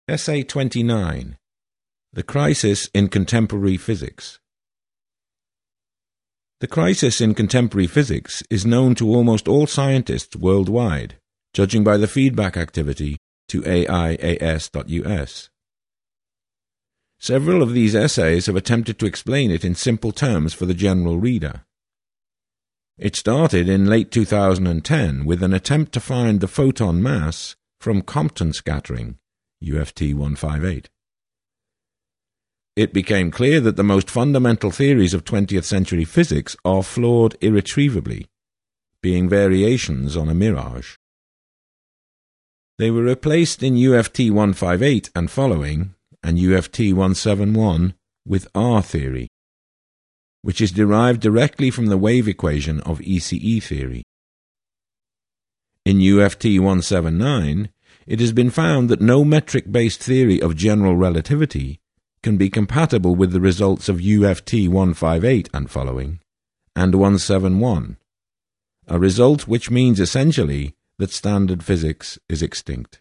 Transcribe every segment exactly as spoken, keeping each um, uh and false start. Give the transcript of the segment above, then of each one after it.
Essay twenty-nine. The Crisis in Contemporary Physics. The crisis in contemporary physics is known to almost all scientists worldwide, judging by the feedback activity to A I A S dot U S. Several of these essays have attempted to explain it in simple terms for the general reader. It started in late two thousand ten with an attempt to find the photon mass from Compton scattering, U F T one fifty-eight. It became clear that the most fundamental theories of twentieth century physics are flawed irretrievably, being variations on a mirage. They were replaced in U F T one fifty-eight and following, and U F T one seventy-one, with R theory, which is derived directly from the wave equation of E C E theory. In U F T one seventy-nine, it has been found that no metric-based theory of general relativity can be compatible with the results of U F T one fifty-eight and following, and one seventy-one, a result which means essentially that standard physics is extinct.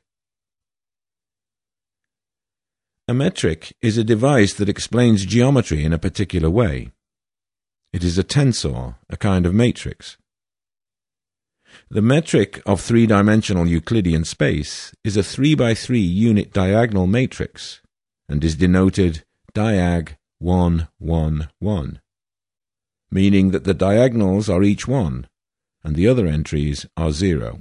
A metric is a device that explains geometry in a particular way. It is a tensor, a kind of matrix. The metric of three-dimensional Euclidean space is a three by three unit diagonal matrix and is denoted diag one one one, meaning that the diagonals are each one and the other entries are zero.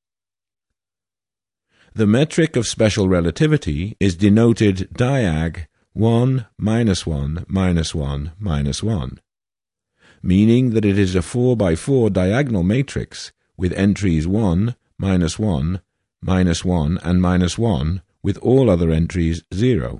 The metric of special relativity is denoted diag one minus one minus one minus one, meaning that it is a four by four diagonal matrix with entries one, minus one, minus one, and minus one, with all other entries zero.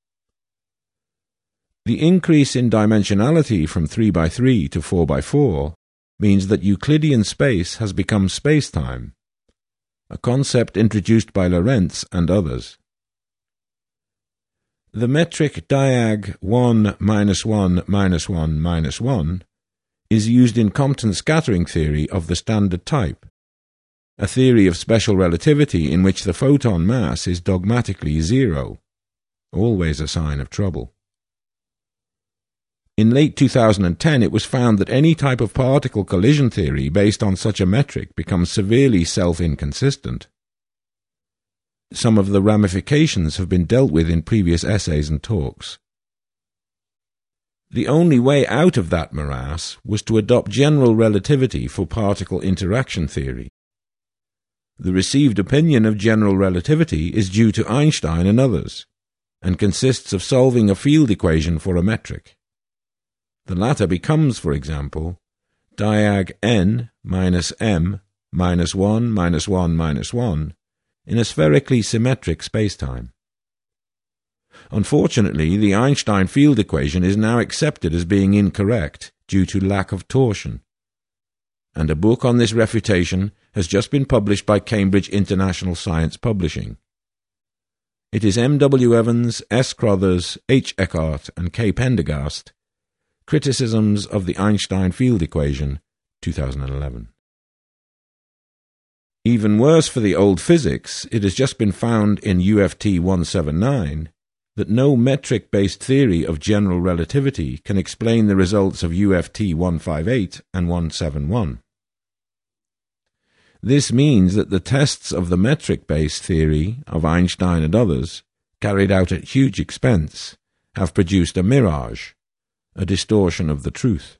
The increase in dimensionality from three by three to four by four means that Euclidean space has become spacetime, a concept introduced by Lorentz and others. The metric diag one minus one minus one minus one is used in Compton scattering theory of the standard type, a theory of special relativity in which the photon mass is dogmatically zero, always a sign of trouble. In late two thousand ten, it was found that any type of particle collision theory based on such a metric becomes severely self-inconsistent. Some of the ramifications have been dealt with in previous essays and talks. The only way out of that morass was to adopt general relativity for particle interaction theory. The received opinion of general relativity is due to Einstein and others, and consists of solving a field equation for a metric. The latter becomes, for example, diag n minus m minus one minus one minus one in a spherically symmetric spacetime. Unfortunately, the Einstein field equation is now accepted as being incorrect due to lack of torsion, and a book on this refutation has just been published by Cambridge International Science Publishing. It is M W Evans, S. Crothers, H. Eckart, and K. Pendergast, Criticisms of the Einstein Field Equation, two thousand eleven. Even worse for the old physics, it has just been found in U F T one seventy-nine that no metric-based theory of general relativity can explain the results of U F T one fifty-eight and one seventy-one. This means that the tests of the metric-based theory of Einstein and others, carried out at huge expense, have produced a mirage, a distortion of the truth.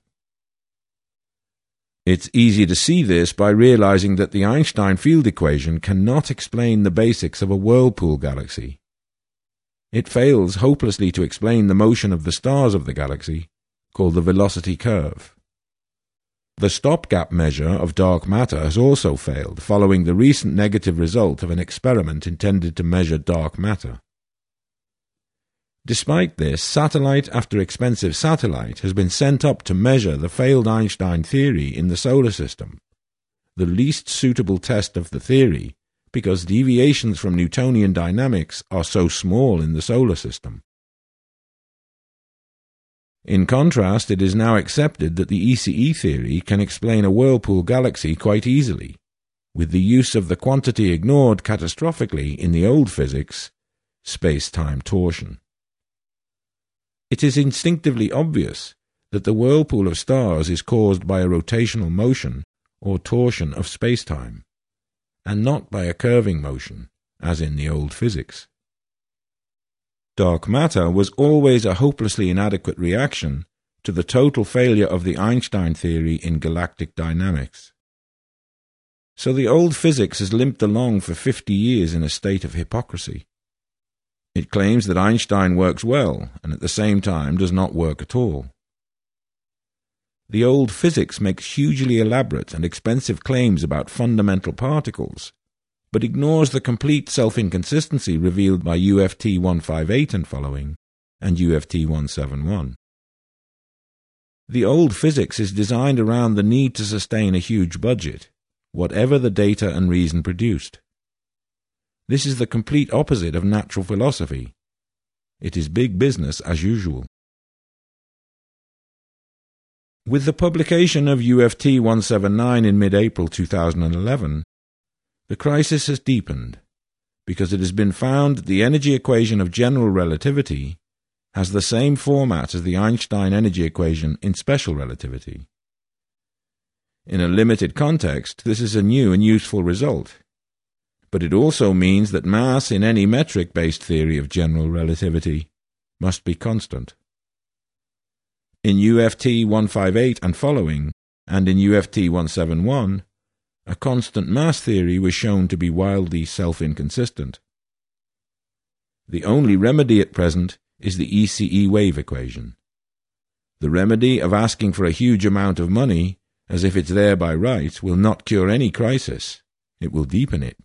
It's easy to see this by realizing that the Einstein field equation cannot explain the basics of a whirlpool galaxy. It fails hopelessly to explain the motion of the stars of the galaxy, called the velocity curve. The stopgap measure of dark matter has also failed, following the recent negative result of an experiment intended to measure dark matter. Despite this, satellite after expensive satellite has been sent up to measure the failed Einstein theory in the solar system, the least suitable test of the theory, because deviations from Newtonian dynamics are so small in the solar system. In contrast, it is now accepted that the E C E theory can explain a whirlpool galaxy quite easily, with the use of the quantity ignored catastrophically in the old physics, space-time torsion. It is instinctively obvious that the whirlpool of stars is caused by a rotational motion or torsion of space-time, and not by a curving motion, as in the old physics. Dark matter was always a hopelessly inadequate reaction to the total failure of the Einstein theory in galactic dynamics. So the old physics has limped along for fifty years in a state of hypocrisy. It claims that Einstein works well, and at the same time does not work at all. The old physics makes hugely elaborate and expensive claims about fundamental particles, but ignores the complete self-inconsistency revealed by U F T one fifty-eight and following, and U F T one seventy-one. The old physics is designed around the need to sustain a huge budget, whatever the data and reason produced. This is the complete opposite of natural philosophy. It is big business as usual. With the publication of U F T one seventy-nine in mid-April two thousand eleven, the crisis has deepened, because it has been found that the energy equation of general relativity has the same format as the Einstein energy equation in special relativity. In a limited context, this is a new and useful result, but it also means that mass in any metric-based theory of general relativity must be constant. In U F T one fifty-eight and following, and in U F T one seventy-one, a constant mass theory was shown to be wildly self-inconsistent. The only remedy at present is the E C E wave equation. The remedy of asking for a huge amount of money, as if it's there by right, will not cure any crisis. It will deepen it.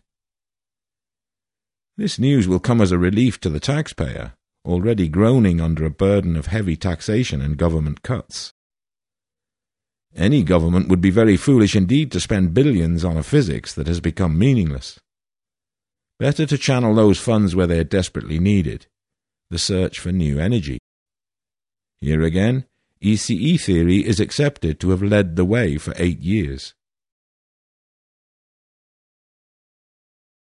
This news will come as a relief to the taxpayer, already groaning under a burden of heavy taxation and government cuts. Any government would be very foolish indeed to spend billions on a physics that has become meaningless. Better to channel those funds where they are desperately needed, the search for new energy. Here again, E C E theory is accepted to have led the way for eight years.